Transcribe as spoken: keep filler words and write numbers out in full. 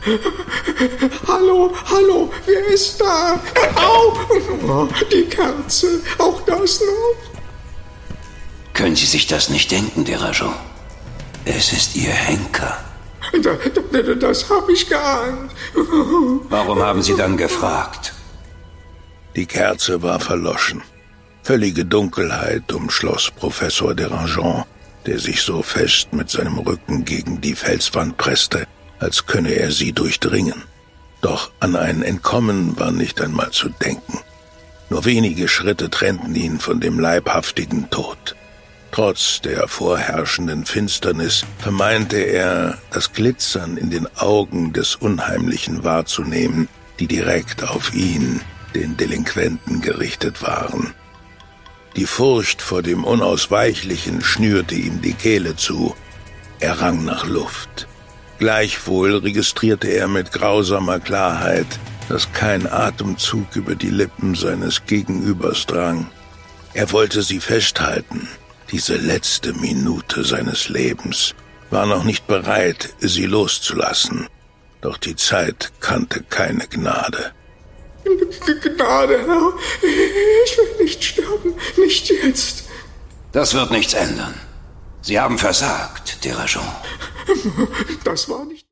Hallo, hallo, wer ist da? Au! Oh, die Kerze, auch das noch. Können Sie sich das nicht denken, Derajon? Es ist Ihr Henker. Da, da, das habe ich geahnt. Warum haben Sie dann gefragt? Die Kerze war verloschen. Völlige Dunkelheit umschloss Professor Derajon, der sich so fest mit seinem Rücken gegen die Felswand presste, als könne er sie durchdringen. Doch an ein Entkommen war nicht einmal zu denken. Nur wenige Schritte trennten ihn von dem leibhaftigen Tod. Trotz der vorherrschenden Finsternis vermeinte er, das Glitzern in den Augen des Unheimlichen wahrzunehmen, die direkt auf ihn, den Delinquenten, gerichtet waren. Die Furcht vor dem Unausweichlichen schnürte ihm die Kehle zu. Er rang nach Luft. Gleichwohl registrierte er mit grausamer Klarheit, dass kein Atemzug über die Lippen seines Gegenübers drang. Er wollte sie festhalten. Diese letzte Minute seines Lebens war noch nicht bereit, sie loszulassen. Doch die Zeit kannte keine Gnade. Gnade, Herr. Ich will nicht sterben. Nicht jetzt. Das wird nichts ändern. Sie haben versagt, Derajon. Das war nicht...